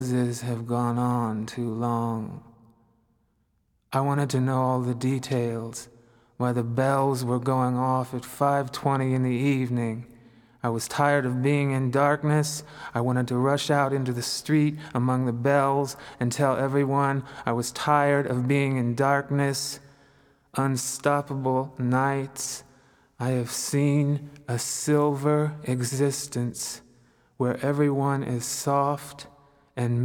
This have gone on too long. I wanted to know all the details, why the bells were going off at 5:20 in the evening. I was tired of being in darkness. I wanted to rush out into the street among the bells and tell everyone I was tired of being in darkness. Unstoppable nights. I have seen a silver existence where everyone is soft and